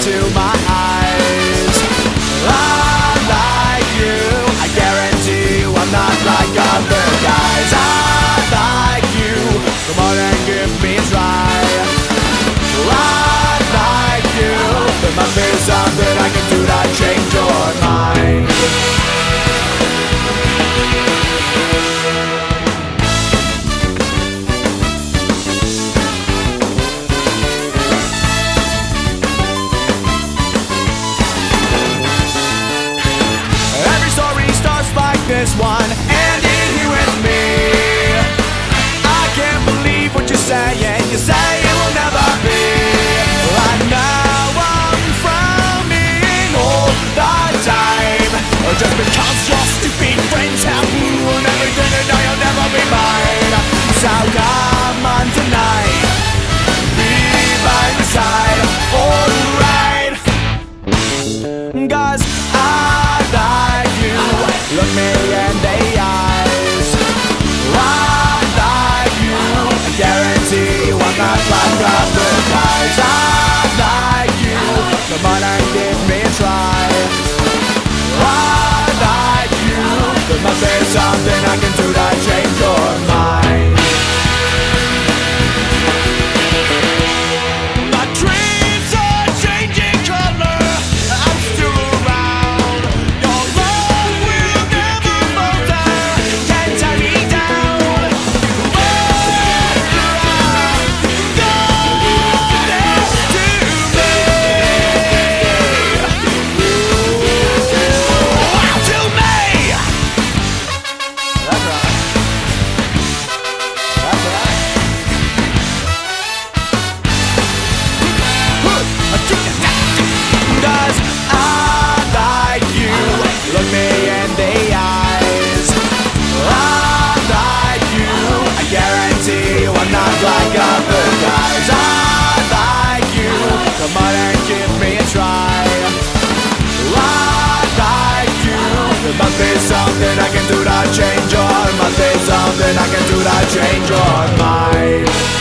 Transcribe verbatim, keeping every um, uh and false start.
into my eyes. I like you, I guarantee you I'm not like other guys. I like you, come on and give me a try. I like you, there must be something I can do to change your mind. This one ending here with me. I can't believe what you're saying. You say it will never be. I know I'm frowning all the time, just because your stupid friends have ruined everything and now you'll never be mine. So come on tonight, be by my side, alright. Cause I like you, look me in the eyes. I like you, I guarantee you I'm not like other guys. I like you, come on and give me a try. I like you, there must be something I can do to change your mind. My dreams are changing color, I'm still around. Your love will never falter, can't tie me down. What I've done to me, to me. That's right. That's right. Cause I like you, look me in the eyes. I like you, I guarantee you I'm not like other guys. I like you, come on and give me a try. I like you, there must be something I can do to change your, must be something I can do to change your mind.